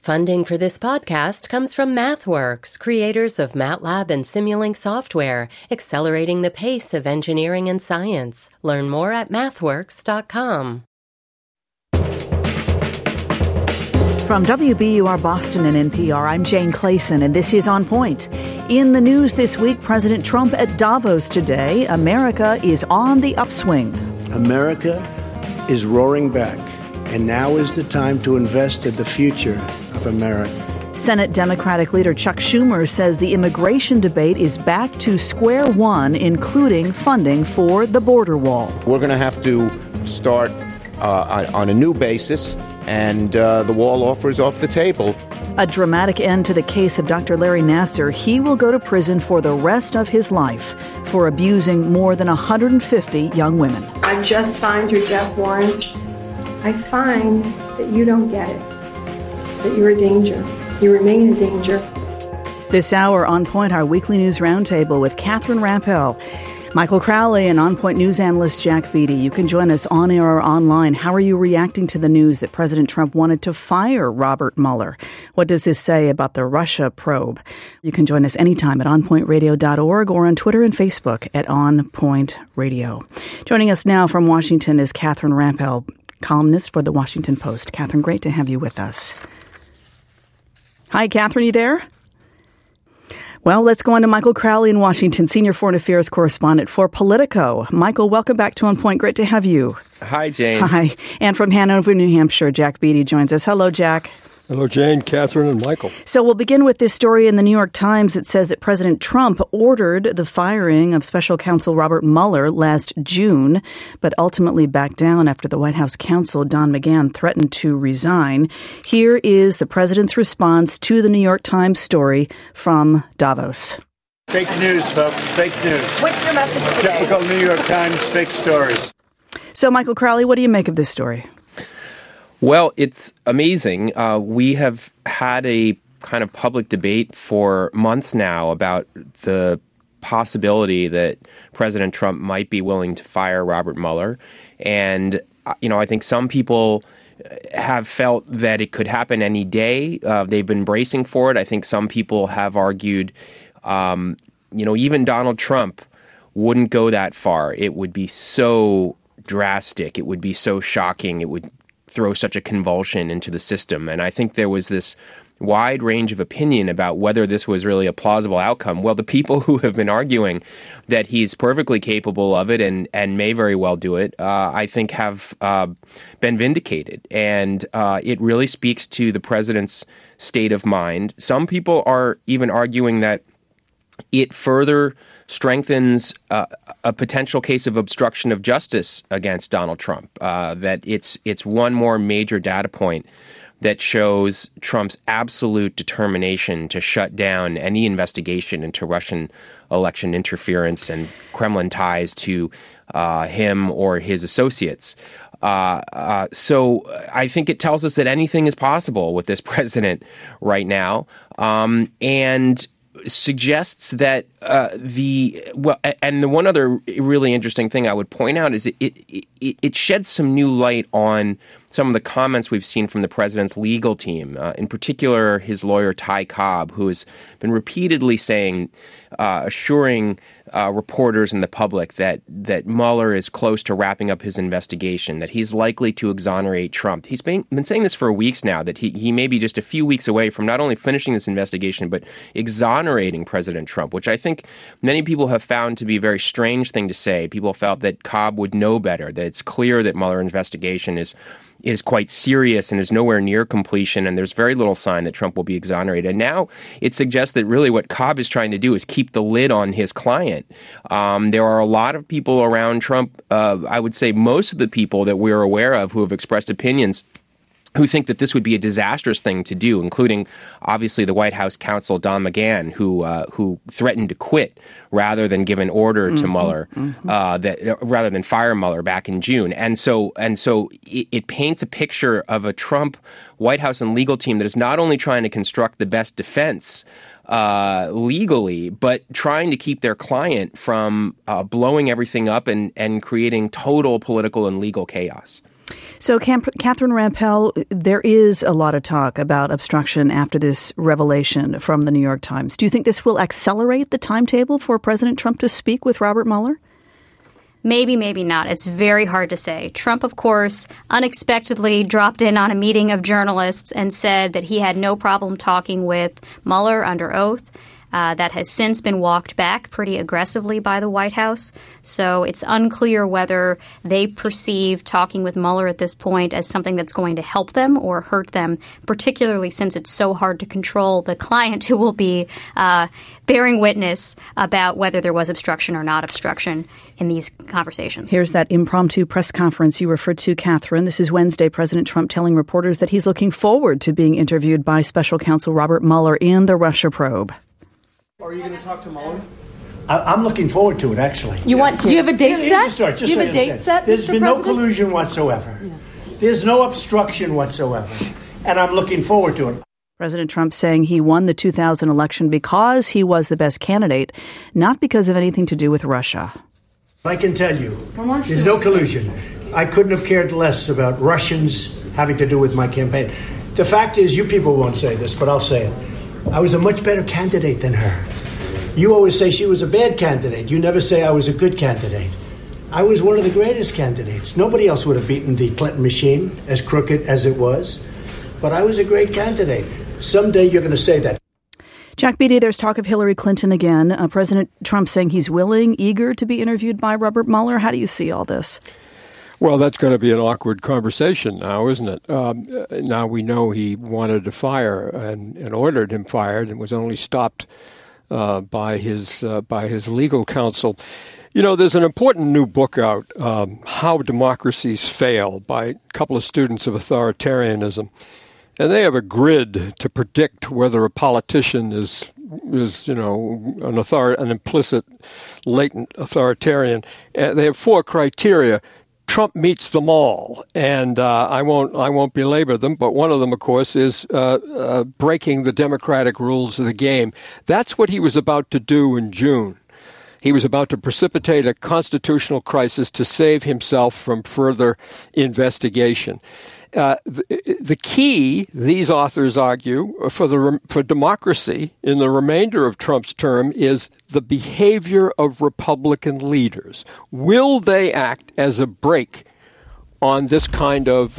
Funding for this podcast comes from MathWorks, creators of MATLAB and Simulink software, accelerating the pace of engineering and science. Learn more at mathworks.com. From WBUR Boston and NPR, I'm Jane Clayson, and this is On Point. In the news this week, President Trump at Davos today. America is on the upswing. America is roaring back, and now is the time to invest in the future of America. Senate Democratic leader Chuck Schumer says the immigration debate is back to square one, including funding for the border wall. We're going to have to start on a new basis, and the wall offer is off the table. A dramatic end to the case of Dr. Larry Nassar. He will go to prison for the rest of his life for abusing more than 150 young women. I just signed your death warrant. I find that you don't get it, that you're a danger. You remain a danger. This hour, On Point, our weekly news roundtable with Catherine Rampell, Michael Crowley, and On Point news analyst Jack Beatty. You can join us on air or online. How are you reacting to the news that President Trump wanted to fire Robert Mueller? What does this say about the Russia probe? You can join us anytime at onpointradio.org or on Twitter and Facebook at On Point Radio. Joining us now from Washington is Catherine Rampell, columnist for The Washington Post. Catherine, great to have you with us. Hi, Catherine, you there? Well, let's go on to Michael Crowley in Washington, senior foreign affairs correspondent for Politico. Michael, welcome back to On Point. Great to have you. Hi, Jane. Hi. And from Hanover, New Hampshire, Jack Beatty joins us. Hello, Jack. Hello, Jane, Catherine, and Michael. So we'll begin with this story in the New York Times that says that President Trump ordered the firing of special counsel Robert Mueller last June, but ultimately backed down after the White House counsel Don McGahn threatened to resign. Here is the president's response to the New York Times story from Davos. Fake news, folks. Fake news. What's your message today? Typical New York Times fake stories. So, Michael Crowley, what do you make of this story? Well, it's amazing. We have had a kind of public debate for months now about the possibility that President Trump might be willing to fire Robert Mueller. And, I think some people have felt that it could happen any day. They've been bracing for it. I think some people have argued, even Donald Trump wouldn't go that far. It would be so drastic. It would be so shocking. It would throw such a convulsion into the system. And I think there was this wide range of opinion about whether this was really a plausible outcome. Well, the people who have been arguing that he's perfectly capable of it and may very well do it, I think have been vindicated. And it really speaks to the president's state of mind. Some people are even arguing that it further strengthens a potential case of obstruction of justice against Donald Trump, that it's one more major data point that shows Trump's absolute determination to shut down any investigation into Russian election interference and Kremlin ties to him or his associates. So I think it tells us that anything is possible with this president right now, and suggests that and the one other really interesting thing I would point out is it sheds some new light on some of the comments we've seen from the president's legal team, in particular his lawyer Ty Cobb, who has been repeatedly assuring reporters and the public that Mueller is close to wrapping up his investigation, that he's likely to exonerate Trump. He's been saying this for weeks now, that he may be just a few weeks away from not only finishing this investigation, but exonerating President Trump, which I think many people have found to be a very strange thing to say. People felt that Cobb would know better, that it's clear that Mueller's investigation is quite serious and is nowhere near completion, and there's very little sign that Trump will be exonerated. And now it suggests that really what Cobb is trying to do is keep the lid on his client. There are a lot of people around Trump, I would say most of the people that we're aware of who have expressed opinions who think that this would be a disastrous thing to do, including obviously the White House counsel Don McGahn, who threatened to quit rather than give an order to Mueller, rather than fire Mueller back in June. And so it paints a picture of a Trump White House and legal team that is not only trying to construct the best defense legally, but trying to keep their client from blowing everything up and creating total political and legal chaos. So, Catherine Rampell, there is a lot of talk about obstruction after this revelation from the New York Times. Do you think this will accelerate the timetable for President Trump to speak with Robert Mueller? Maybe, maybe not. It's very hard to say. Trump, of course, unexpectedly dropped in on a meeting of journalists and said that he had no problem talking with Mueller under oath. That has since been walked back pretty aggressively by the White House. So it's unclear whether they perceive talking with Mueller at this point as something that's going to help them or hurt them, particularly since it's so hard to control the client who will be bearing witness about whether there was obstruction or not obstruction in these conversations. Here's that impromptu press conference you referred to, Catherine. This is Wednesday. President Trump telling reporters that he's looking forward to being interviewed by Special Counsel Robert Mueller in the Russia probe. Are you going to talk to Mueller? I'm looking forward to it, actually. You want to? Do you have a date set? Do you have a date set? There's been no collusion whatsoever. Yeah. There's no obstruction whatsoever. And I'm looking forward to it. President Trump saying he won the 2000 election because he was the best candidate, not because of anything to do with Russia. I can tell you, there's no collusion. I couldn't have cared less about Russians having to do with my campaign. The fact is, you people won't say this, but I'll say it. I was a much better candidate than her. You always say she was a bad candidate. You never say I was a good candidate. I was one of the greatest candidates. Nobody else would have beaten the Clinton machine, as crooked as it was. But I was a great candidate. Someday you're going to say that. Jack Beatty, there's talk of Hillary Clinton again. President Trump saying he's willing, eager to be interviewed by Robert Mueller. How do you see all this? Well, that's going to be an awkward conversation now, isn't it? Now we know he wanted to fire and ordered him fired and was only stopped by his legal counsel. You know, there's an important new book out, How Democracies Fail, by a couple of students of authoritarianism. And they have a grid to predict whether a politician is an implicit, latent authoritarian. They have 4 criteria. Trump meets them all, and I won't belabor them. But one of them, of course, is breaking the democratic rules of the game. That's what he was about to do in June. He was about to precipitate a constitutional crisis to save himself from further investigation. The key, these authors argue, for democracy in the remainder of Trump's term is the behavior of Republican leaders. Will they act as a brake on this kind of,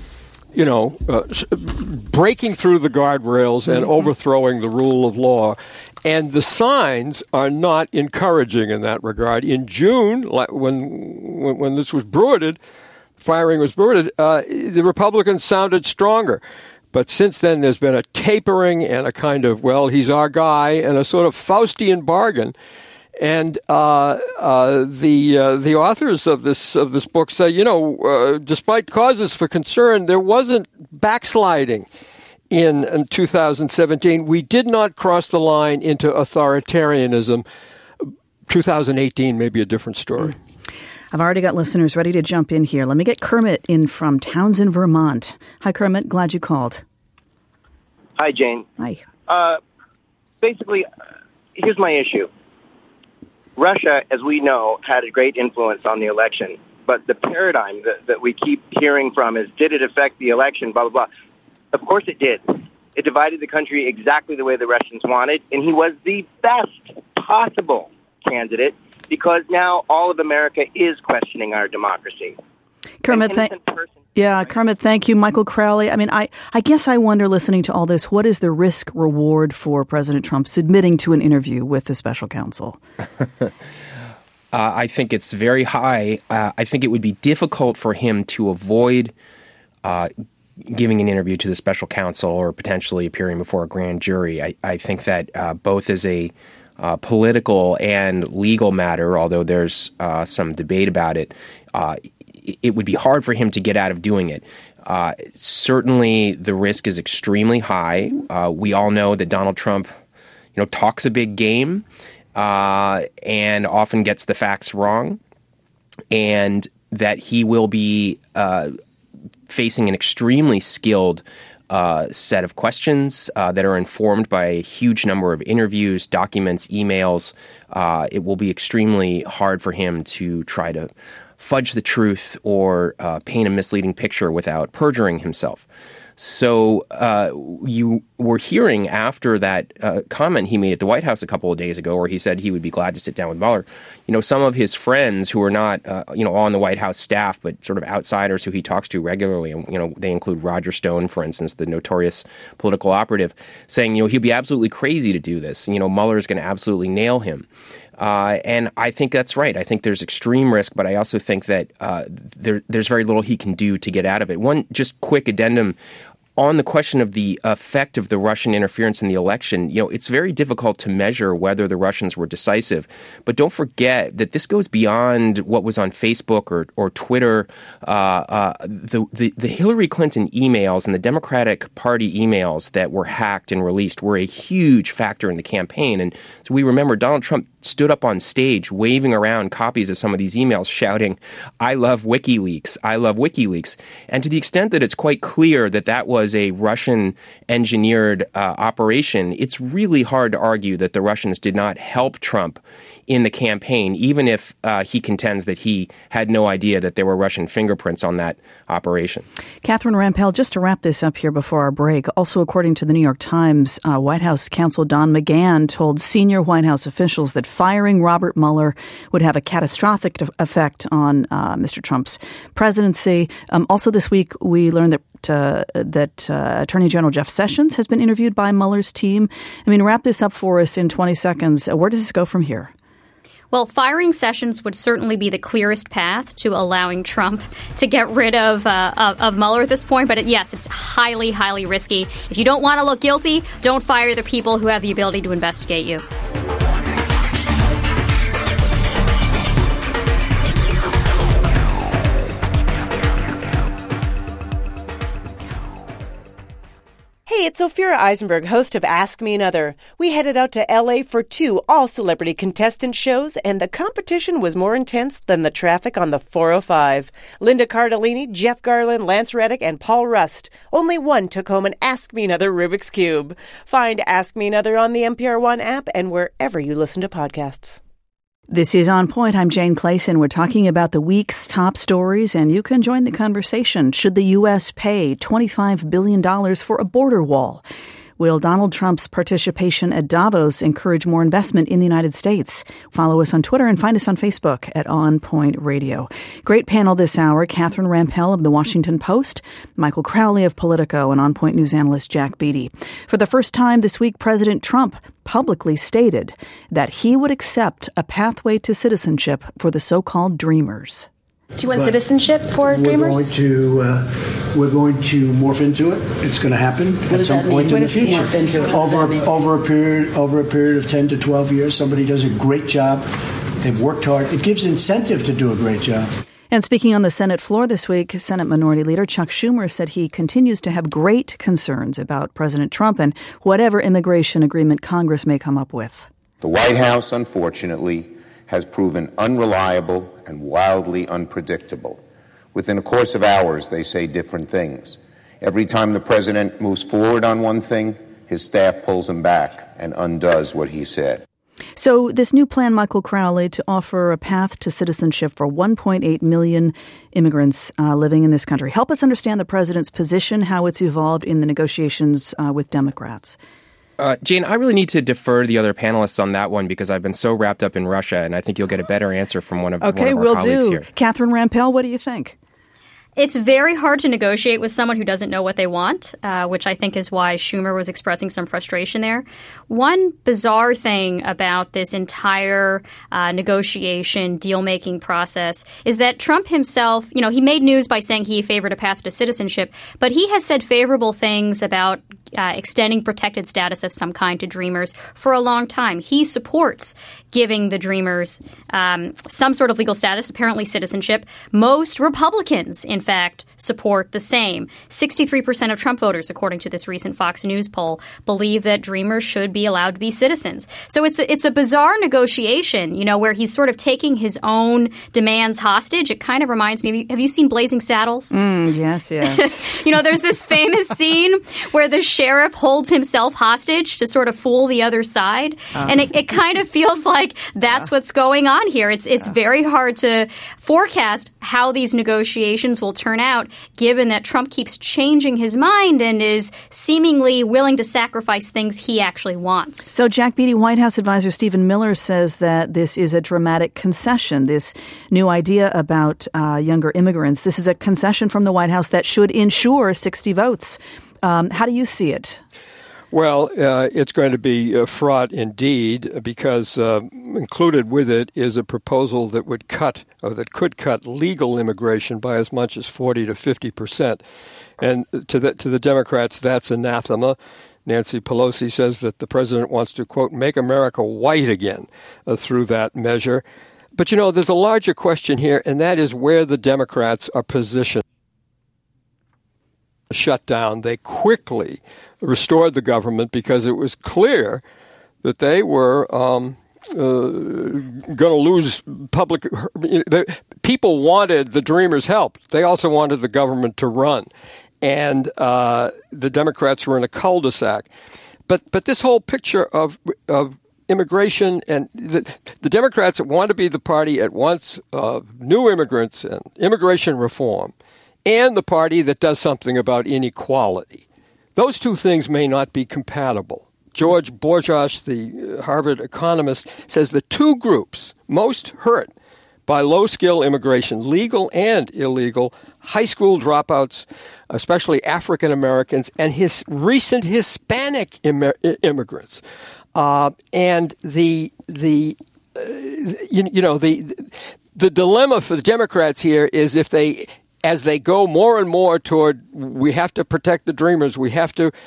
breaking through the guardrails and overthrowing the rule of law? And the signs are not encouraging in that regard. In June, when this was firing was bruited, the Republicans sounded stronger. But since then, there's been a tapering and a kind of, well, he's our guy, and a sort of Faustian bargain. And the authors of this book say, despite causes for concern, there wasn't backsliding in 2017. We did not cross the line into authoritarianism. 2018 may be a different story. I've already got listeners ready to jump in here. Let me get Kermit in from Townsend, Vermont. Hi, Kermit. Glad you called. Hi, Jane. Hi. Basically, here's my issue. Russia, as we know, had a great influence on the election. But the paradigm that we keep hearing from is, did it affect the election, blah, blah, blah. Of course it did. It divided the country exactly the way the Russians wanted, and he was the best possible candidate, because now all of America is questioning our democracy. Kermit, Kermit, thank you. Michael Crowley. I mean, I guess I wonder, listening to all this, what is the risk reward for President Trump submitting to an interview with the special counsel? I think it's very high. I think it would be difficult for him to avoid giving an interview to the special counsel or potentially appearing before a grand jury. I think that both as a political and legal matter, although there's some debate about it, it would be hard for him to get out of doing it. Certainly, the risk is extremely high. We all know that Donald Trump, talks a big game and often gets the facts wrong, and that he will be facing an extremely skilled set of questions that are informed by a huge number of interviews, documents, emails. It will be extremely hard for him to try to fudge the truth or paint a misleading picture without perjuring himself. So you were hearing after that comment he made at the White House a couple of days ago, where he said he would be glad to sit down with Mueller. Some of his friends who are not, on the White House staff, but sort of outsiders who he talks to regularly, and, they include Roger Stone, for instance, the notorious political operative, saying, he'll be absolutely crazy to do this. Mueller is going to absolutely nail him. And I think that's right. I think there's extreme risk, but I also think that there's very little he can do to get out of it. One just quick addendum on the question of the effect of the Russian interference in the election. It's very difficult to measure whether the Russians were decisive. But don't forget that this goes beyond what was on Facebook or Twitter. The Hillary Clinton emails and the Democratic Party emails that were hacked and released were a huge factor in the campaign. And so we remember Donald Trump stood up on stage waving around copies of some of these emails shouting, "I love WikiLeaks, I love WikiLeaks." And to the extent that it's quite clear that that was a Russian-engineered operation, it's really hard to argue that the Russians did not help Trump in the campaign, even if he contends that he had no idea that there were Russian fingerprints on that operation. Catherine Rampell, just to wrap this up here before our break, also according to the New York Times, White House counsel Don McGahn told senior White House officials that firing Robert Mueller would have a catastrophic effect on Mr. Trump's presidency. Also this week, we learned that Attorney General Jeff Sessions has been interviewed by Mueller's team. Wrap this up for us in 20 seconds. Where does this go from here? Well, firing Sessions would certainly be the clearest path to allowing Trump to get rid of Mueller at this point. But yes, it's highly, highly risky. If you don't want to look guilty, don't fire the people who have the ability to investigate you. Hey, it's Ophira Eisenberg, host of Ask Me Another. We headed out to L.A. for 2 all-celebrity contestant shows, and the competition was more intense than the traffic on the 405. Linda Cardellini, Jeff Garland, Lance Reddick, and Paul Rust. Only one took home an Ask Me Another Rubik's Cube. Find Ask Me Another on the NPR One app and wherever you listen to podcasts. This is On Point. I'm Jane Clayson. We're talking about the week's top stories, and you can join the conversation. Should the U.S. pay $25 billion for a border wall? Will Donald Trump's participation at Davos encourage more investment in the United States? Follow us on Twitter and find us on Facebook at On Point Radio. Great panel this hour. Catherine Rampell of The Washington Post, Michael Crowley of Politico, and On Point News analyst Jack Beatty. For the first time this week, President Trump publicly stated that he would accept a pathway to citizenship for the so-called Dreamers. Do you want citizenship for Dreamers? We're going to morph into it. It's going to happen at some point in the future. Morph into it? Over a period of 10 to 12 years, somebody does a great job. They've worked hard. It gives incentive to do a great job. And speaking on the Senate floor this week, Senate Minority Leader Chuck Schumer said he continues to have great concerns about President Trump and whatever immigration agreement Congress may come up with. The White House, unfortunately, has proven unreliable and wildly unpredictable. Within a course of hours, they say different things. Every time the president moves forward on one thing, his staff pulls him back and undoes what he said. So this new plan, Michael Crowley, to offer a path to citizenship for 1.8 million immigrants living in this country. Help us understand the president's position, how it's evolved in the negotiations with Democrats. Jane, I really need to defer to the other panelists on that one because I've been so wrapped up in Russia, and I think you'll get a better answer from one of our colleagues here. Catherine Rampell, what do you think? It's very hard to negotiate with someone who doesn't know what they want, which I think is why Schumer was expressing some frustration there. One bizarre thing about this entire negotiation, deal-making process is that Trump himself, he made news by saying he favored a path to citizenship, but he has said favorable things about extending protected status of some kind to Dreamers for a long time. He supports giving the Dreamers some sort of legal status, apparently citizenship. Most Republicans, in fact, support the same. 63% of Trump voters, according to this recent Fox News poll, believe that Dreamers should be allowed to be citizens. So it's a bizarre negotiation, where he's sort of taking his own demands hostage. It kind of reminds me, have you seen Blazing Saddles? Yes. There's this famous scene where the sheriff holds himself hostage to sort of fool the other side. And it kind of feels like that's what's going on here. It's very hard to forecast how these negotiations will turn out, given that Trump keeps changing his mind and is seemingly willing to sacrifice things he actually wants. So Jack Beatty, White House advisor Stephen Miller says that this is a dramatic concession, this new idea about younger immigrants. This is a concession from the White House that should ensure 60 votes. How do you see it? Well, it's going to be fraught indeed, because included with it is a proposal that could cut legal immigration by as much as 40 to 50%. And to the Democrats, that's anathema. Nancy Pelosi says that the president wants to, quote, make America white again through that measure. But, there's a larger question here, and that is where the Democrats are positioned. Shutdown, they quickly restored the government because it was clear that they were going to lose public. People wanted the Dreamers' help. They also wanted the government to run, and the Democrats were in a cul-de-sac. But this whole picture of immigration, and the Democrats want to be the party at once of new immigrants and immigration reform, and the party that does something about inequality. Those two things may not be compatible. George Borjas, the Harvard economist, says the two groups most hurt by low-skill immigration, legal and illegal, high school dropouts, especially African Americans, and his recent Hispanic immigrants. And the dilemma for the Democrats here is as they go more and more toward, we have to protect the Dreamers, we have to,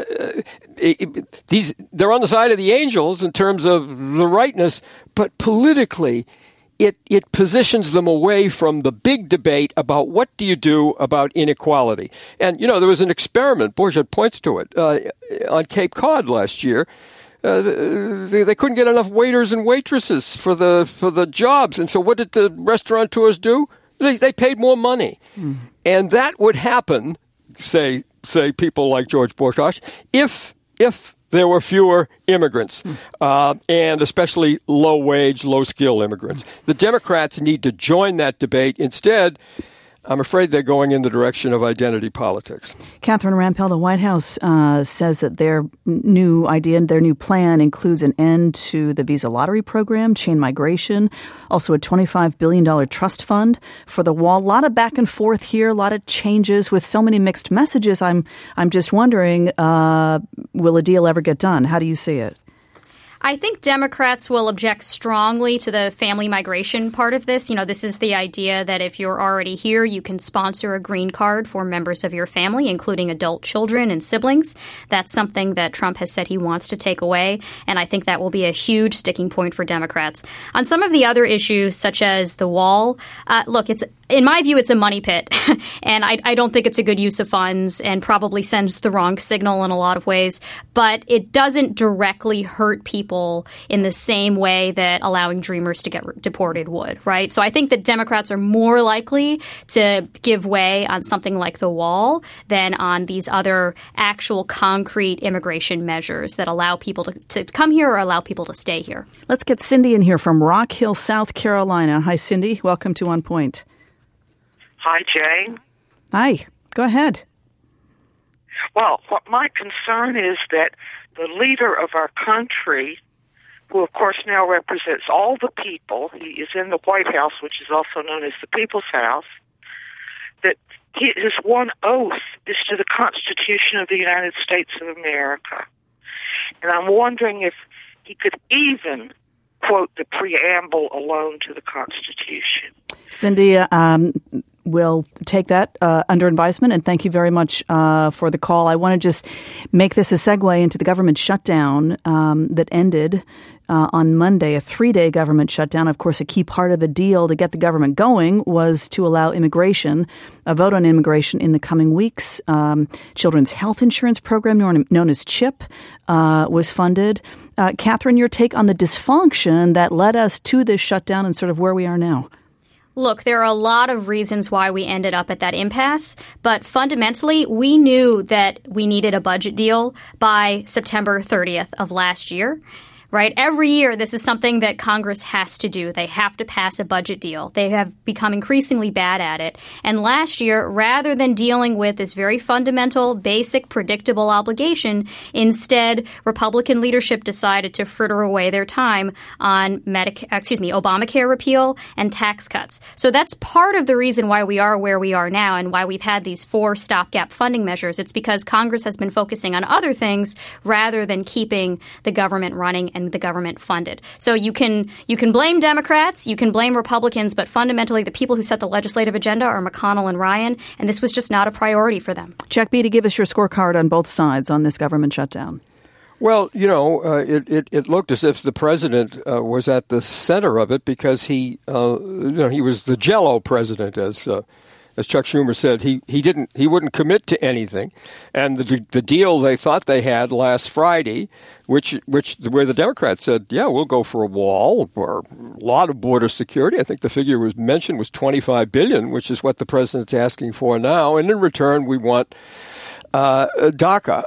they're on the side of the angels in terms of the rightness, but politically, it positions them away from the big debate about what do you do about inequality. And, there was an experiment, Borja points to it, on Cape Cod last year. They couldn't get enough waiters and waitresses for the jobs. And so what did the restaurateurs do? They paid more money. And that would happen, say people like George Borjas, if there were fewer immigrants, and especially low-wage, low-skill immigrants. The Democrats need to join that debate. Instead, I'm afraid they're going in the direction of identity politics. Catherine Rampell, the White House says that their new idea, their new plan includes an end to the visa lottery program, chain migration, also a $25 billion trust fund for the wall. A lot of back and forth here, a lot of changes with so many mixed messages. I'm just wondering, will a deal ever get done? How do you see it? I think Democrats will object strongly to the family migration part of this. This is the idea that if you're already here, you can sponsor a green card for members of your family, including adult children and siblings. That's something that Trump has said he wants to take away, and I think that will be a huge sticking point for Democrats. On some of the other issues, such as the wall, look, in my view, it's a money pit, and I don't think it's a good use of funds and probably sends the wrong signal in a lot of ways, but it doesn't directly hurt people in the same way that allowing Dreamers to get deported would, right? So I think that Democrats are more likely to give way on something like the wall than on these other actual concrete immigration measures that allow people to come here or allow people to stay here. Let's get Cindy in here from Rock Hill, South Carolina. Hi, Cindy. Welcome to On Point. Hi, Jane. Hi. Go ahead. Well, what my concern is that the leader of our country, who of course now represents all the people, he is in the White House, which is also known as the People's House, that his one oath is to the Constitution of the United States of America. And I'm wondering if he could even quote the preamble alone to the Constitution. Cindy, we'll take that under advisement, and thank you very much for the call. I want to just make this a segue into the government shutdown that ended on Monday, a 3-day government shutdown. Of course, a key part of the deal to get the government going was to allow immigration, a vote on immigration in the coming weeks. Children's health insurance program, known as CHIP, was funded. Catherine, your take on the dysfunction that led us to this shutdown and sort of where we are now? Look, there are a lot of reasons why we ended up at that impasse, but fundamentally, we knew that we needed a budget deal by September 30th of last year. Right? Every year, this is something that Congress has to do. They have to pass a budget deal. They have become increasingly bad at it. And last year, rather than dealing with this very fundamental, basic, predictable obligation, instead, Republican leadership decided to fritter away their time on Obamacare repeal and tax cuts. So that's part of the reason why we are where we are now and why we've had these 4 stopgap funding measures. It's because Congress has been focusing on other things rather than keeping the government running and the government funded. So you can blame Democrats, you can blame Republicans, but fundamentally the people who set the legislative agenda are McConnell and Ryan, and this was just not a priority for them. Jack Beatty, give us your scorecard on both sides on this government shutdown. Well, it looked as if the president was at the center of it because he was the Jell-O president, as Chuck Schumer said. He wouldn't commit to anything, and the deal they thought they had last Friday, where the Democrats said, yeah, we'll go for a wall or a lot of border security. I think the figure was mentioned was $25 billion, which is what the president's asking for now, and in return we want DACA.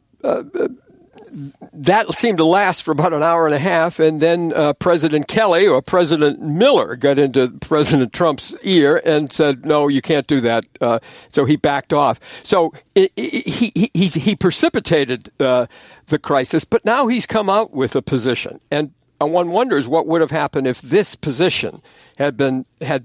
That seemed to last for about an hour and a half, and then President Kelly or President Miller got into President Trump's ear and said, no, you can't do that. So he backed off. So he precipitated the crisis, but now he's come out with a position. And one wonders what would have happened if this position had been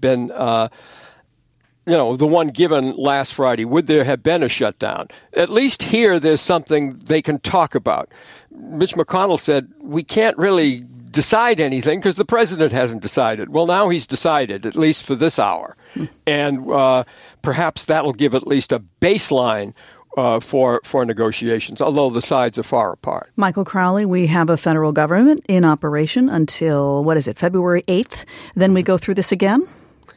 the one given last Friday. Would there have been a shutdown? At least here, there's something they can talk about. Mitch McConnell said, we can't really decide anything because the president hasn't decided. Well, now he's decided, at least for this hour. And perhaps that'll give at least a baseline for negotiations, although the sides are far apart. Michael Crowley, we have a federal government in operation until, February 8th? Then we go through this again?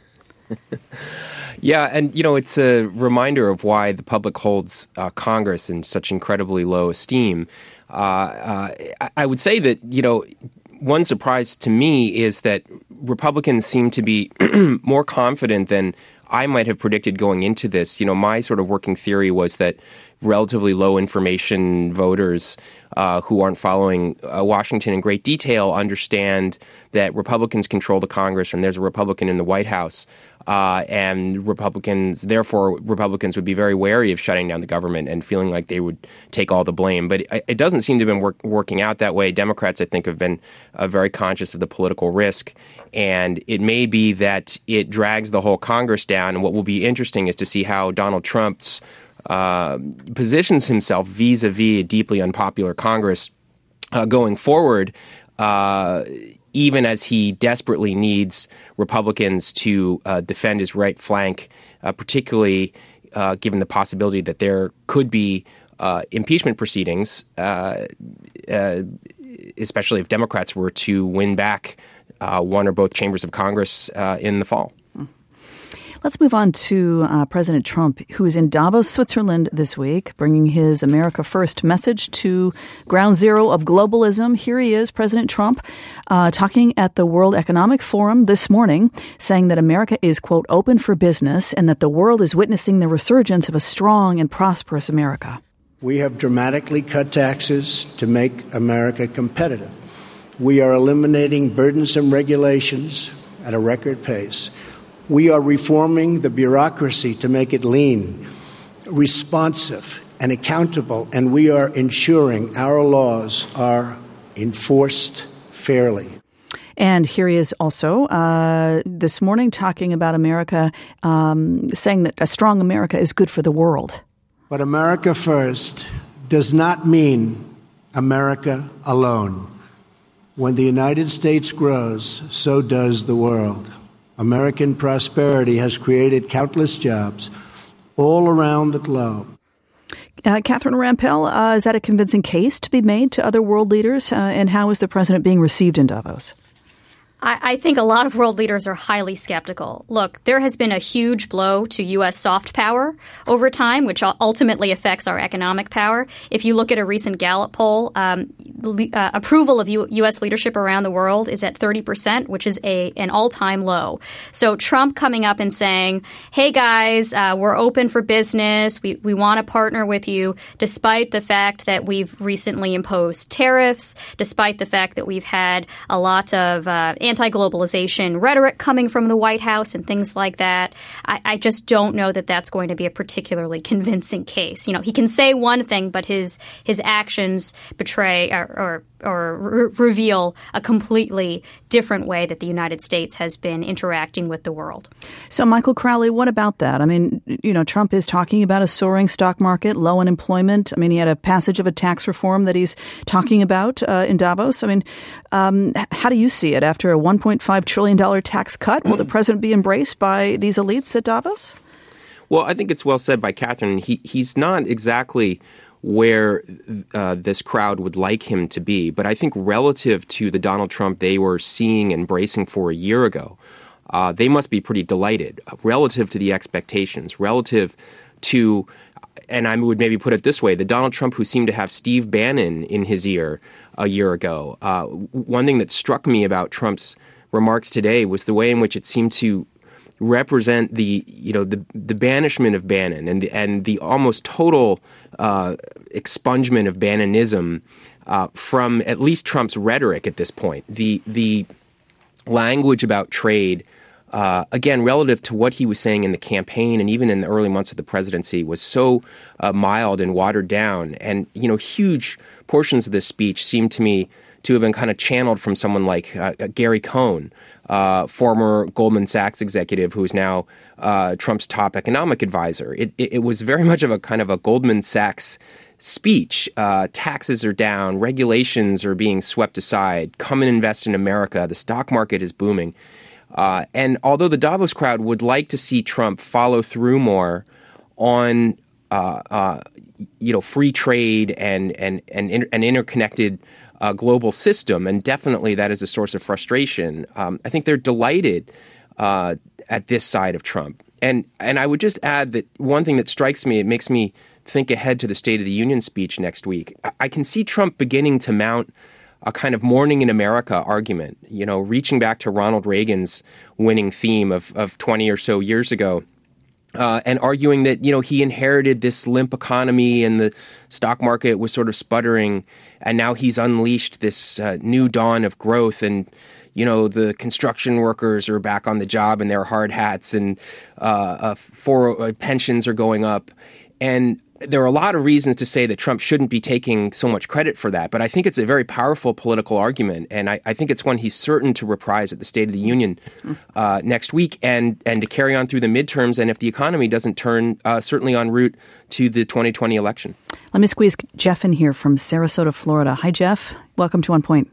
Yeah, and, it's a reminder of why the public holds Congress in such incredibly low esteem. I would say that, one surprise to me is that Republicans seem to be more confident than I might have predicted going into this. My sort of working theory was that relatively low information voters who aren't following Washington in great detail understand that Republicans control the Congress and there's a Republican in the White House. And Republicans would be very wary of shutting down the government and feeling like they would take all the blame. But it doesn't seem to have been working out that way. Democrats, I think, have been very conscious of the political risk. And it may be that it drags the whole Congress down. And what will be interesting is to see how Donald Trump's positions himself vis-a-vis a deeply unpopular Congress going forward, even as he desperately needs Republicans to defend his right flank, particularly given the possibility that there could be impeachment proceedings, especially if Democrats were to win back one or both chambers of Congress in the fall. Let's move on to President Trump, who is in Davos, Switzerland this week, bringing his America First message to ground zero of globalism. Here he is, President Trump, talking at the World Economic Forum this morning, saying that America is, quote, open for business and that the world is witnessing the resurgence of a strong and prosperous America. We have dramatically cut taxes to make America competitive. We are eliminating burdensome regulations at a record pace. We are reforming the bureaucracy to make it lean, responsive, and accountable, and we are ensuring our laws are enforced fairly. And here he is also this morning talking about America, saying that a strong America is good for the world. But America First does not mean America alone. When the United States grows, so does the world. American prosperity has created countless jobs all around the globe. Catherine Rampell, is that a convincing case to be made to other world leaders? And how is the president being received in Davos? I think a lot of world leaders are highly skeptical. Look, there has been a huge blow to U.S. soft power over time, which ultimately affects our economic power. If you look at a recent Gallup poll, approval of U.S. leadership around the world is at 30%, which is an all-time low. So Trump coming up and saying, hey, guys, we're open for business. We want to partner with you, despite the fact that we've recently imposed tariffs, despite the fact that we've had a lot of anti-globalization rhetoric coming from the White House and things like that. I just don't know that that's going to be a particularly convincing case. He can say one thing, but his actions betray or reveal a completely different way that the United States has been interacting with the world. So, Michael Crowley, what about that? I mean, Trump is talking about a soaring stock market, low unemployment. I mean, he had a passage of a tax reform that he's talking about in Davos. I mean, how do you see it after a $1.5 trillion tax cut? Will the president be embraced by these elites at Davos? Well, I think it's well said by Catherine. He's not exactly where this crowd would like him to be. But I think relative to the Donald Trump they were seeing and bracing for a year ago, they must be pretty delighted relative to the expectations, relative to, and I would maybe put it this way, the Donald Trump who seemed to have Steve Bannon in his ear a year ago. One thing that struck me about Trump's remarks today was the way in which it seemed to represent the banishment of Bannon and the almost total expungement of Bannonism from at least Trump's rhetoric at this point. The language about trade, again, relative to what he was saying in the campaign and even in the early months of the presidency, was so mild and watered down. And, huge portions of this speech seemed to me to have been kind of channeled from someone like Gary Cohn, former Goldman Sachs executive who is now Trump's top economic advisor. It was very much of a kind of a Goldman Sachs speech. Taxes are down, regulations are being swept aside, come and invest in America, the stock market is booming. And although the Davos crowd would like to see Trump follow through more on free trade and an interconnected global system, and definitely that is a source of frustration, I think they're delighted at this side of Trump. And I would just add that one thing that strikes me, it makes me think ahead to the State of the Union speech next week. I can see Trump beginning to mount a kind of morning in America argument, reaching back to Ronald Reagan's winning theme of 20 or so years ago. And arguing that, he inherited this limp economy and the stock market was sort of sputtering. And now he's unleashed this new dawn of growth. And, the construction workers are back on the job in their hard hats and pensions are going up. And there are a lot of reasons to say that Trump shouldn't be taking so much credit for that. But I think it's a very powerful political argument. And I think it's one he's certain to reprise at the State of the Union next week and to carry on through the midterms. And if the economy doesn't turn, certainly en route to the 2020 election. Let me squeeze Jeff in here from Sarasota, Florida. Hi, Jeff. Welcome to On Point.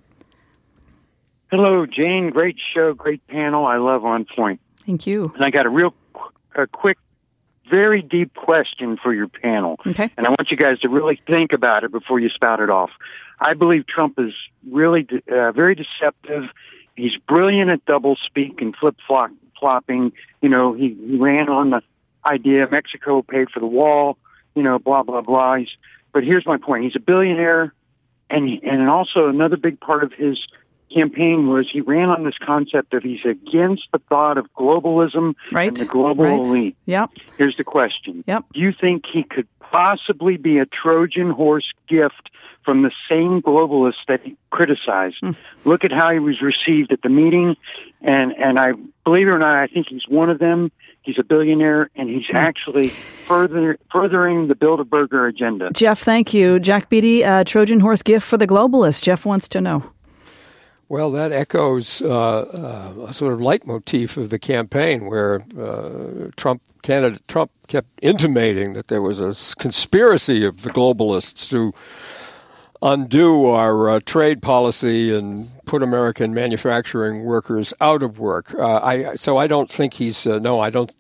Hello, Jane. Great show, great panel. I love On Point. Thank you. And I got a quick, very deep question for your panel. Okay. And I want you guys to really think about it before you spout it off. I believe Trump is really very deceptive. He's brilliant at doublespeak and flip-flopping. He ran on the idea Mexico paid for the wall, blah, blah, blah. But here's my point. He's a billionaire. And also another big part of his campaign was he ran on this concept of he's against the thought of globalism and the global elite. Yep. Here's the question. Yep. Do you think he could possibly be a Trojan horse gift from the same globalists that he criticized? Look at how he was received at the meeting. And I believe it or not, I think he's one of them. He's a billionaire, and he's actually furthering the Bilderberger agenda. Jeff, thank you. Jack Beatty, Trojan horse gift for the globalists. Jeff wants to know. Well, that echoes a sort of leitmotif of the campaign where candidate Trump kept intimating that there was a conspiracy of the globalists to undo our trade policy and put American manufacturing workers out of work. So I don't think he's no. I don't.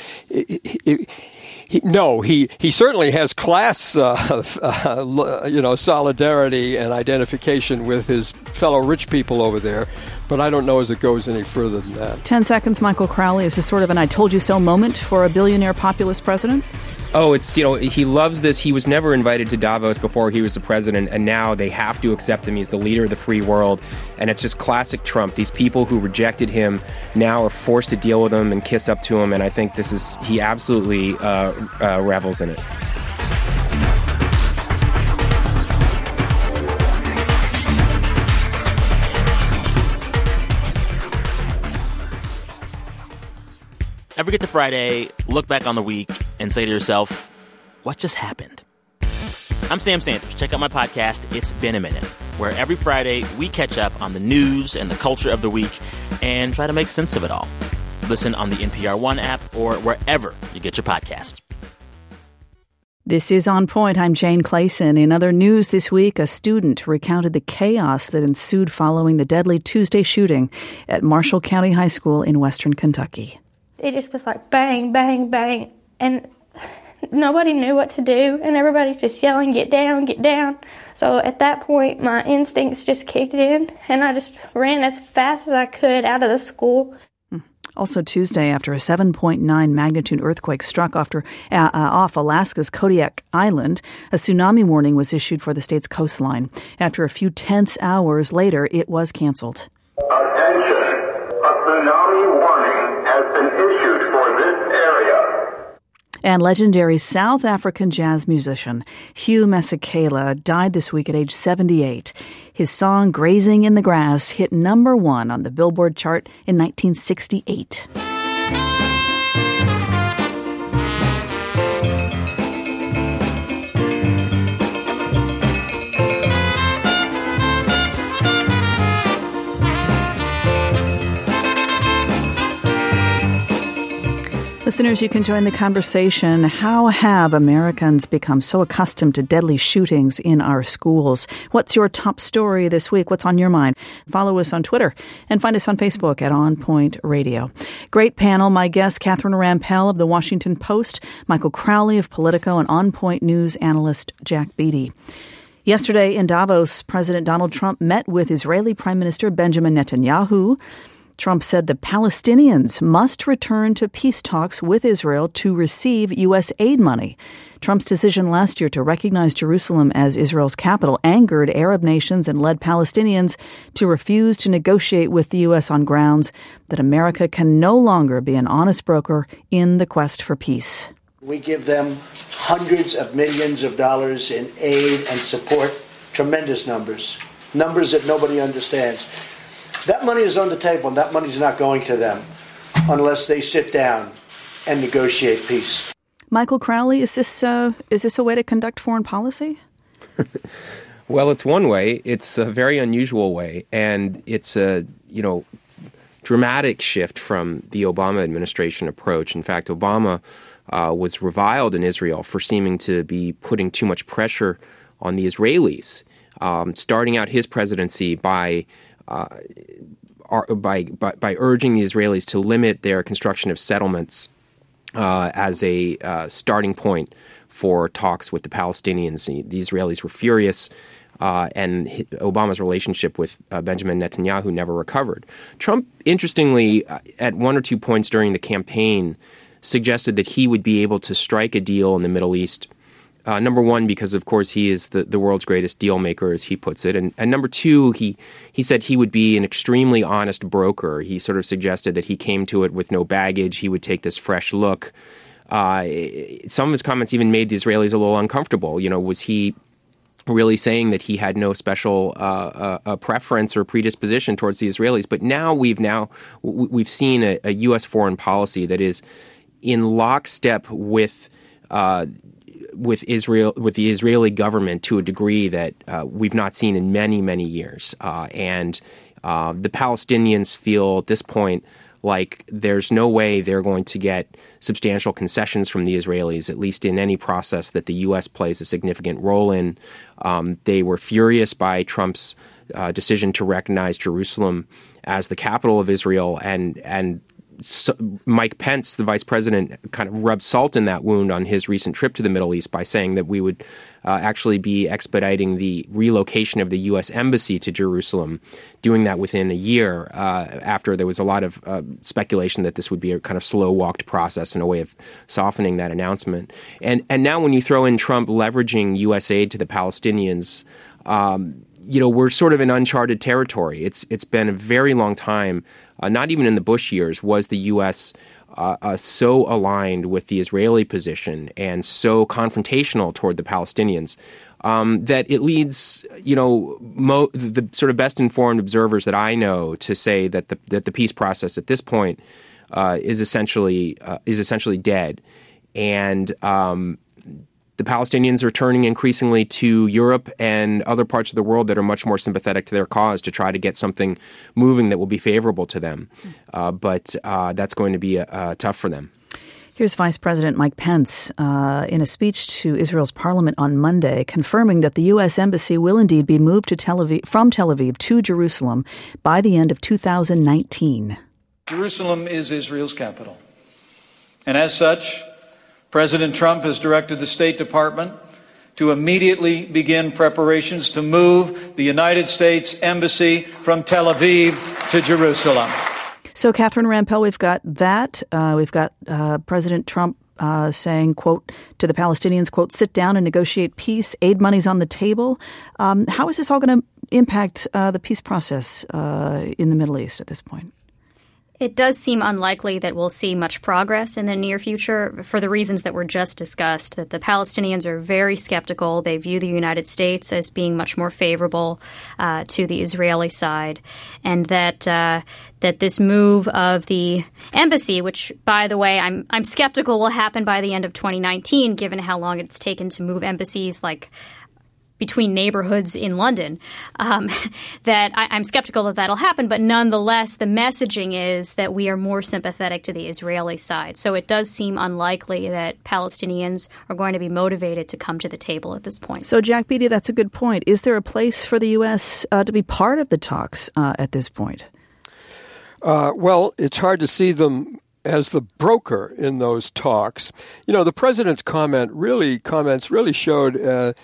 He certainly has class, solidarity and identification with his fellow rich people over there. But I don't know as it goes any further than that. 10 seconds, Michael Crowley. Is this sort of an I told you so moment for a billionaire populist president? Oh, it's, he loves this. He was never invited to Davos before he was the president, and now they have to accept him. He's the leader of the free world, and it's just classic Trump. These people who rejected him now are forced to deal with him and kiss up to him, and I think he absolutely revels in it. Ever get to Friday, look back on the week, and say to yourself, what just happened? I'm Sam Sanders. Check out my podcast, It's Been a Minute, where every Friday we catch up on the news and the culture of the week and try to make sense of it all. Listen on the NPR One app or wherever you get your podcast. This is On Point. I'm Jane Clayson. In other news this week, a student recounted the chaos that ensued following the deadly Tuesday shooting at Marshall County High School in western Kentucky. It just was like bang, bang, bang, and nobody knew what to do, and everybody's just yelling, get down, get down. So at that point, my instincts just kicked in, and I just ran as fast as I could out of the school. Also Tuesday, after a 7.9 magnitude earthquake struck off Alaska's Kodiak Island, a tsunami warning was issued for the state's coastline. After a few tense hours later, it was canceled. Attention! A tsunami warning has been issued for this area. And legendary South African jazz musician Hugh Masekela died this week at age 78. His song Grazing in the Grass hit number 1 on the Billboard chart in 1968. Listeners, you can join the conversation. How have Americans become so accustomed to deadly shootings in our schools? What's your top story this week? What's on your mind? Follow us on Twitter and find us on Facebook at On Point Radio. Great panel. My guest, Catherine Rampell of The Washington Post, Michael Crowley of Politico, and On Point News analyst Jack Beatty. Yesterday in Davos, President Donald Trump met with Israeli Prime Minister Benjamin Netanyahu. Trump said the Palestinians must return to peace talks with Israel to receive U.S. aid money. Trump's decision last year to recognize Jerusalem as Israel's capital angered Arab nations and led Palestinians to refuse to negotiate with the U.S. on grounds that America can no longer be an honest broker in the quest for peace. We give them hundreds of millions of dollars in aid and support, tremendous numbers that nobody understands. That money is on the table, and that money is not going to them unless they sit down and negotiate peace. Michael Crowley, is this a way to conduct foreign policy? Well, it's one way. It's a very unusual way, and it's a dramatic shift from the Obama administration approach. In fact, Obama was reviled in Israel for seeming to be putting too much pressure on the Israelis, starting out his presidency by urging the Israelis to limit their construction of settlements as a starting point for talks with the Palestinians. The Israelis were furious, and Obama's relationship with Benjamin Netanyahu never recovered. Trump, interestingly, at one or two points during the campaign, suggested that he would be able to strike a deal in the Middle East. Number one, because, of course, he is the world's greatest deal maker, as he puts it. And number two, he said he would be an extremely honest broker. He sort of suggested that he came to it with no baggage. He would take this fresh look. Some of his comments even made the Israelis a little uncomfortable. Was he really saying that he had no special preference or predisposition towards the Israelis? But now we've seen a U.S. foreign policy that is in lockstep with Israel, with the Israeli government, to a degree that we've not seen in many, many years. And the Palestinians feel at this point like there's no way they're going to get substantial concessions from the Israelis, at least in any process that the U.S. plays a significant role in. They were furious by Trump's decision to recognize Jerusalem as the capital of Israel, and so Mike Pence, the vice president, kind of rubbed salt in that wound on his recent trip to the Middle East by saying that we would actually be expediting the relocation of the U.S. embassy to Jerusalem, doing that within a year after there was a lot of speculation that this would be a kind of slow-walked process and a way of softening that announcement. And now when you throw in Trump leveraging U.S. aid to the Palestinians, we're sort of in uncharted territory. It's been a very long time. Not even in the Bush years was the U.S. So aligned with the Israeli position and so confrontational toward the Palestinians that it leads, the sort of best informed observers that I know to say that the peace process at this point is essentially dead, and the Palestinians are turning increasingly to Europe and other parts of the world that are much more sympathetic to their cause to try to get something moving that will be favorable to them. But that's going to be tough for them. Here's Vice President Mike Pence in a speech to Israel's parliament on Monday, confirming that the U.S. embassy will indeed be moved to from Tel Aviv to Jerusalem by the end of 2019. Jerusalem is Israel's capital. And as such, President Trump has directed the State Department to immediately begin preparations to move the United States Embassy from Tel Aviv to Jerusalem. So, Catherine Rampell, we've got that. We've got President Trump saying, quote, to the Palestinians, quote, sit down and negotiate peace. Aid money's on the table. How is this all going to impact the peace process in the Middle East at this point? It does seem unlikely that we'll see much progress in the near future for the reasons that were just discussed, that the Palestinians are very skeptical. They view the United States as being much more favorable to the Israeli side, and that this move of the embassy, which, by the way, I'm skeptical will happen by the end of 2019, given how long it's taken to move embassies between neighborhoods in London, that I'm skeptical that that'll happen. But nonetheless, the messaging is that we are more sympathetic to the Israeli side. So it does seem unlikely that Palestinians are going to be motivated to come to the table at this point. So, Jack Beatty, that's a good point. Is there a place for the U.S. To be part of the talks at this point? Well, it's hard to see them as the broker in those talks. The president's comments really showed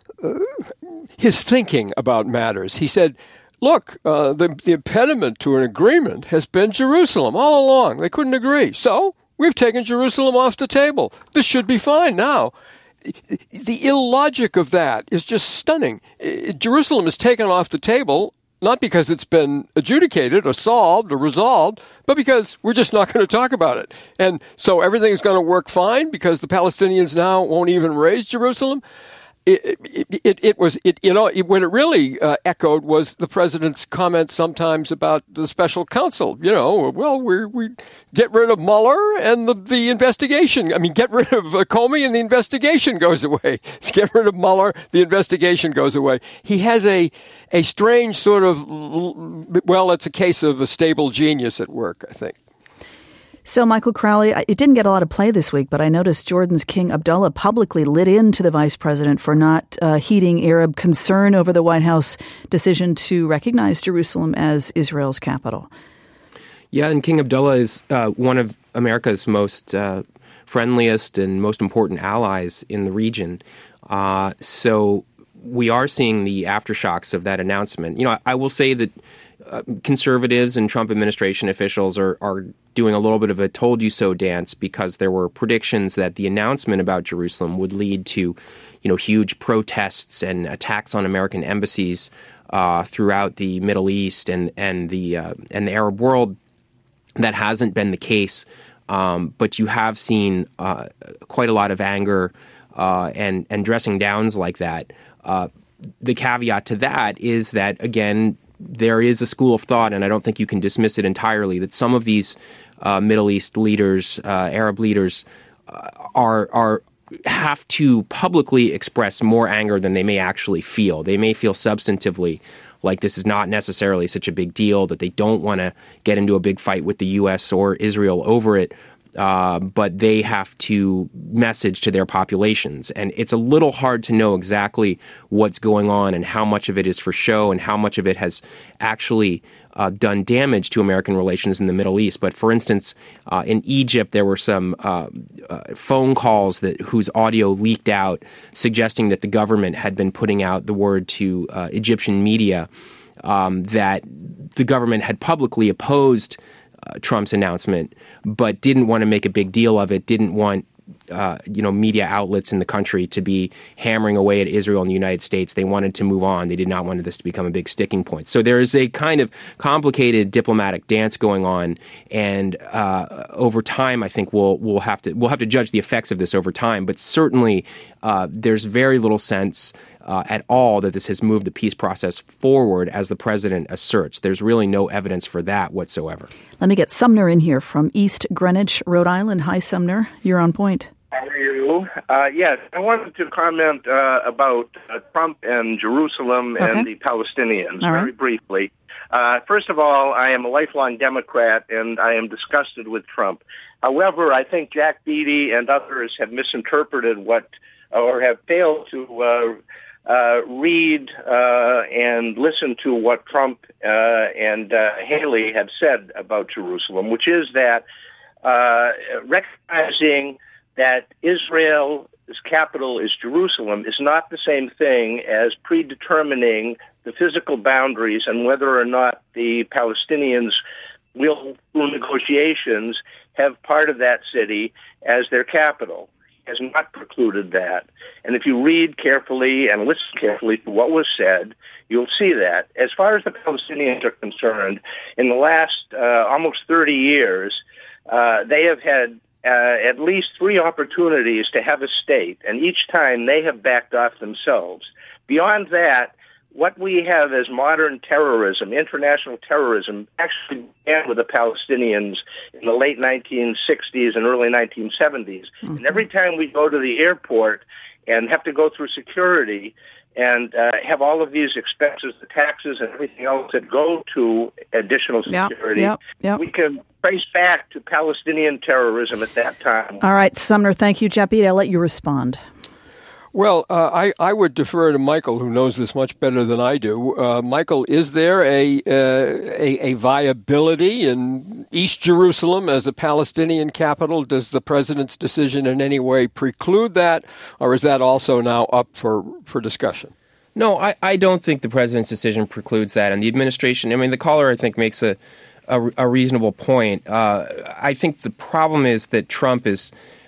his thinking about matters. He said, look, the impediment to an agreement has been Jerusalem all along. They couldn't agree. So we've taken Jerusalem off the table. This should be fine now. The illogic of that is just stunning. Jerusalem is taken off the table not because it's been adjudicated or solved or resolved, but because we're just not going to talk about it. And so everything's going to work fine because the Palestinians now won't even raise Jerusalem. When it really echoed was the president's comments sometimes about the special counsel. We get rid of Mueller and the investigation. Get rid of Comey and the investigation goes away. Get rid of Mueller, the investigation goes away. He has a strange sort of, it's a case of a stable genius at work, I think. So, Michael Crowley, it didn't get a lot of play this week, but I noticed Jordan's King Abdullah publicly lit into the vice president for not heeding Arab concern over the White House decision to recognize Jerusalem as Israel's capital. Yeah, and King Abdullah is one of America's most friendliest and most important allies in the region. So we are seeing the aftershocks of that announcement. I will say that conservatives and Trump administration officials are doing a little bit of a told you so dance because there were predictions that the announcement about Jerusalem would lead to, huge protests and attacks on American embassies throughout the Middle East and the Arab world. That hasn't been the case, but you have seen quite a lot of anger and dressing downs like that. The caveat to that is that, again, there is a school of thought, and I don't think you can dismiss it entirely, that some of these Middle East leaders, Arab leaders, have to publicly express more anger than they may actually feel. They may feel substantively like this is not necessarily such a big deal, that they don't want to get into a big fight with the U.S. or Israel over it. but they have to message to their populations. And it's a little hard to know exactly what's going on and how much of it is for show and how much of it has actually done damage to American relations in the Middle East. But for instance, in Egypt, there were some phone calls whose audio leaked out suggesting that the government had been putting out the word to Egyptian media that the government had publicly opposed Trump's announcement, but didn't want to make a big deal of it, didn't want media outlets in the country to be hammering away at Israel and the United States. They wanted to move on. They did not want this to become a big sticking point. So there is a kind of complicated diplomatic dance going on, and over time, I think we'll have to judge the effects of this over time. But certainly, there's very little sense at all that this has moved the peace process forward, as the president asserts. There's really no evidence for that whatsoever. Let me get Sumner in here from East Greenwich, Rhode Island. Hi, Sumner. You're on point. How are you? Yes, I wanted to comment about Trump and Jerusalem and the Palestinians very briefly. First of all, I am a lifelong Democrat, and I am disgusted with Trump. However, I think Jack Beatty and others have misinterpreted or have failed to read and listen to what Trump and Haley have said about Jerusalem, which is that recognizing that Israel's capital is Jerusalem is not the same thing as predetermining the physical boundaries and whether or not the Palestinians will, through negotiations, have part of that city as their capital. Has not precluded that. And if you read carefully and listen carefully to what was said, you'll see that. As far as the Palestinians are concerned, in the last almost 30 years, they have had at least 3 opportunities to have a state, and each time they have backed off themselves. Beyond that, what we have as modern terrorism, international terrorism, actually began with the Palestinians in the late 1960s and early 1970s. Mm-hmm. And every time we go to the airport and have to go through security and have all of these expenses, the taxes and everything else that go to additional security, we can trace back to Palestinian terrorism at that time. All right, Sumner, thank you. Jack Beatty, I'll let you respond. Well, I would defer to Michael, who knows this much better than I do. Michael, is there a viability in East Jerusalem as a Palestinian capital? Does the president's decision in any way preclude that, or is that also now up for discussion? No, I don't think the president's decision precludes that. And the administration, the caller, I think, makes a reasonable point. I think the problem is that Trump's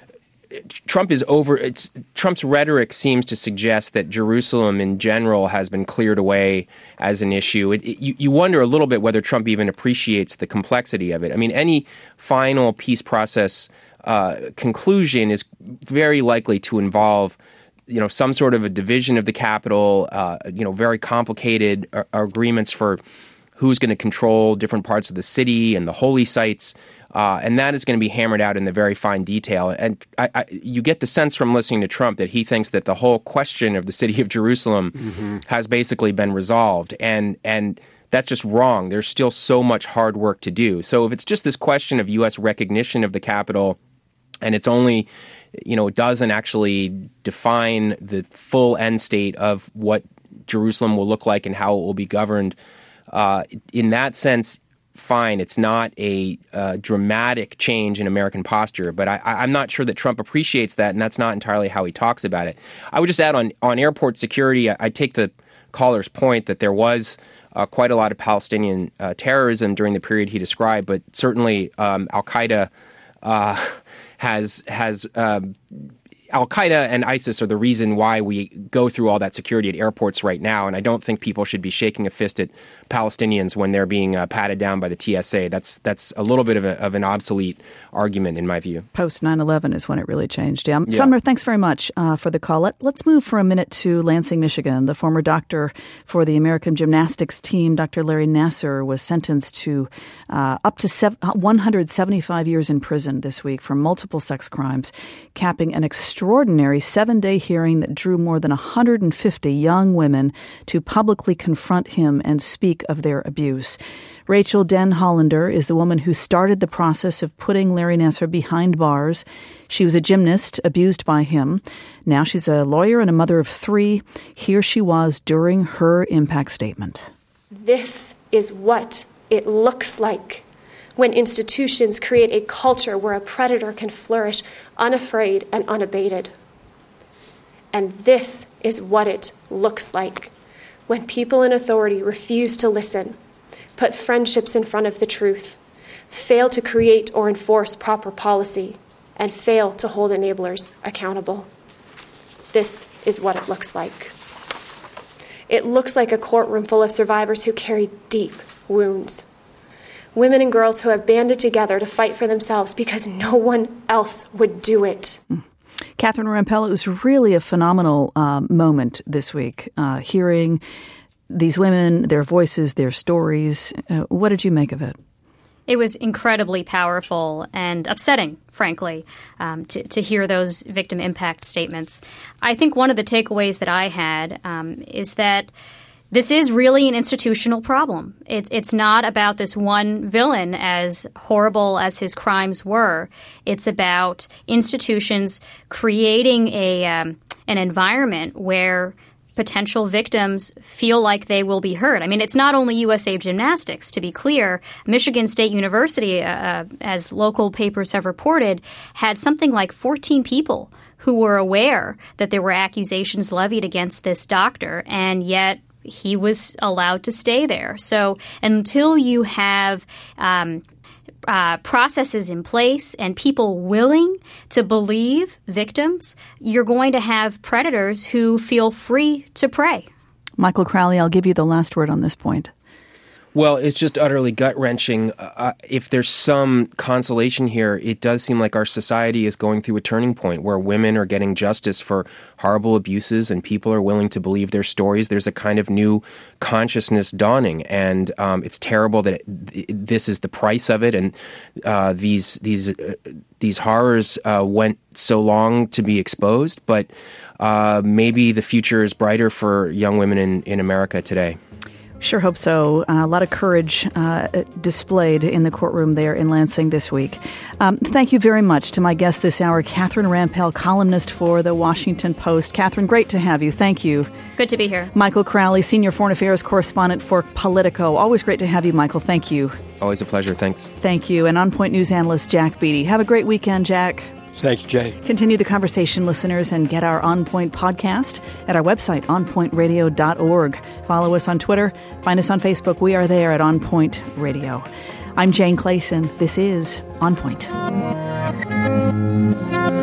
rhetoric seems to suggest that Jerusalem in general has been cleared away as an issue. You wonder a little bit whether Trump even appreciates the complexity of it. Any final peace process conclusion is very likely to involve some sort of a division of the capital, very complicated agreements for who's going to control different parts of the city and the holy sites. And that is going to be hammered out in the very fine detail. And you get the sense from listening to Trump that he thinks that the whole question of the city of Jerusalem has basically been resolved. And that's just wrong. There's still so much hard work to do. So if it's just this question of U.S. recognition of the capital, and it's only, it doesn't actually define the full end state of what Jerusalem will look like and how it will be governed, in that sense, fine, it's not a dramatic change in American posture, but I'm not sure that Trump appreciates that, and that's not entirely how he talks about it. I would just add on airport security, I take the caller's point that there was quite a lot of Palestinian terrorism during the period he described, but certainly Al-Qaeda has Al-Qaeda and ISIS are the reason why we go through all that security at airports right now, and I don't think people should be shaking a fist at Palestinians when they're being patted down by the TSA. That's a little bit of an obsolete argument, in my view. Post 9/11 is when it really changed. Yeah. Sumner, thanks very much for the call. Let's move for a minute to Lansing, Michigan. The former doctor for the American gymnastics team, Dr. Larry Nassar, was sentenced to up to 175 years in prison this week for multiple sex crimes, capping an extraordinary extraordinary 7-day hearing that drew more than 150 young women to publicly confront him and speak of their abuse. Rachel Den Hollander is the woman who started the process of putting Larry Nassar behind bars. She was a gymnast abused by him. Now she's a lawyer and a mother of 3. Here she was during her impact statement. This is what it looks like when institutions create a culture where a predator can flourish unafraid and unabated. And this is what it looks like when people in authority refuse to listen, put friendships in front of the truth, fail to create or enforce proper policy, and fail to hold enablers accountable. This is what it looks like. It looks like a courtroom full of survivors who carry deep wounds. Women and girls who have banded together to fight for themselves because no one else would do it. Catherine Rampell, it was really a phenomenal moment this week, hearing these women, their voices, their stories. What did you make of it? It was incredibly powerful and upsetting, frankly, to hear those victim impact statements. I think one of the takeaways that I had is that this is really an institutional problem. It's not about this one villain, as horrible as his crimes were. It's about institutions creating an environment where potential victims feel like they will be heard. I mean, it's not only USA Gymnastics, to be clear. Michigan State University, as local papers have reported, had something like 14 people who were aware that there were accusations levied against this doctor, and yet he was allowed to stay there. So until you have processes in place and people willing to believe victims, you're going to have predators who feel free to prey. Michael Crowley, I'll give you the last word on this point. Well, it's just utterly gut-wrenching. If there's some consolation here, it does seem like our society is going through a turning point where women are getting justice for horrible abuses and people are willing to believe their stories. There's a kind of new consciousness dawning, and it's terrible that this is the price of it. And these horrors went so long to be exposed, but maybe the future is brighter for young women in America today. Sure hope so. A lot of courage displayed in the courtroom there in Lansing this week. Thank you very much to my guest this hour, Catherine Rampell, columnist for The Washington Post. Catherine, great to have you. Thank you. Good to be here. Michael Crowley, senior foreign affairs correspondent for Politico. Always great to have you, Michael. Thank you. Always a pleasure. Thanks. Thank you. And On Point News analyst Jack Beatty. Have a great weekend, Jack. Thanks, Jay. Continue the conversation, listeners, and get our On Point podcast at our website, onpointradio.org. Follow us on Twitter. Find us on Facebook. We are there at On Point Radio. I'm Jane Clayson. This is On Point.